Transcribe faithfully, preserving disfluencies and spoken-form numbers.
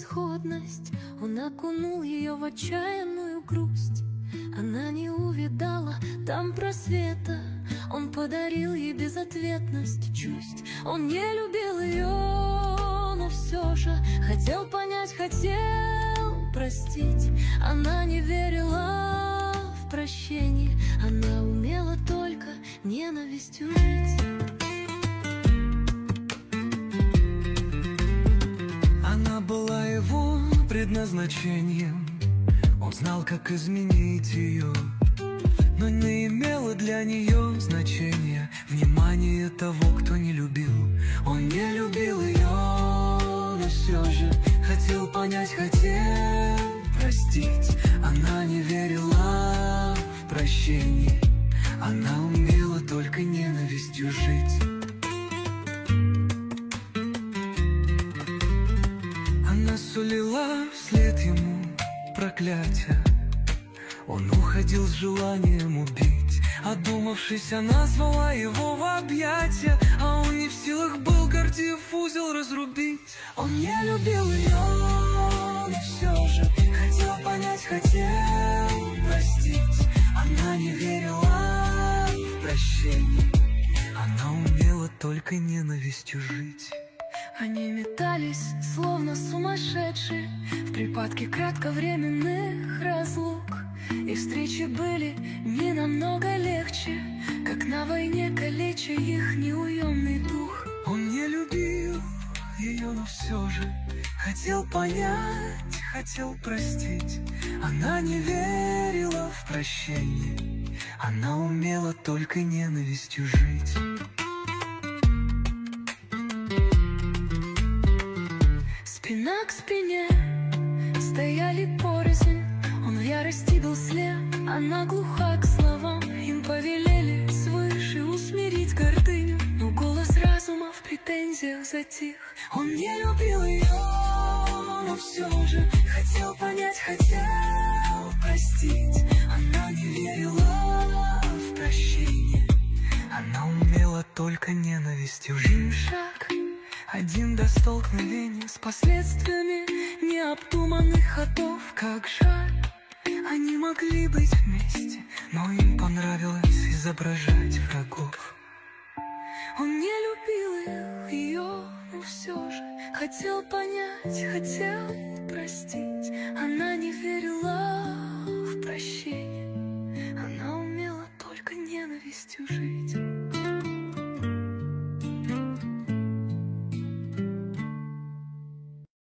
безысходность, он окунул ее в отчаянную грусть. Она не увидала там просвета, он подарил ей безответность чувств. Он не любил ее, но все же хотел понять, хотел простить. Она не верила в прощение, она умела только ненавистью жить. Она была его предназначением, он знал, как изменить ее, но не имело для нее значения внимание того, кто не любил. Он не любил ее, но все же хотел понять, хотел простить. Она не верила в прощение, она умела только ненавистью жить. Она сулила вслед ему проклятия, он уходил с желанием убить. Одумавшись, она звала его в объятия, а он не в силах был, гордив узел разрубить. Он не любил ее, но все же хотел понять, хотел простить. Она не верила в прощение, она умела только ненавистью жить. Они метались, словно сумасшедшие, в припадке кратковременных разлук. И встречи были не намного легче, как на войне калеча их неуемный дух. Он не любил ее, но все же хотел понять, хотел простить. Она не верила в прощение, она умела только ненавистью жить. Спина к спине стояли порознь, он в ярости был слеп, она глуха к словам. Им повелели свыше усмирить гордыню, но голос разума в претензиях затих. Он не любил ее, но все же хотел понять, хотел простить. Она не верила в прощение, она умела только ненавистью жить. Шаг Один до столкновения с последствиями необдуманных ходов. Как жаль, они могли быть вместе, но им понравилось изображать врагов. Он не любил ее, но все же хотел понять, хотел простить. Она не верила в прощение, она умела только ненавистью жить.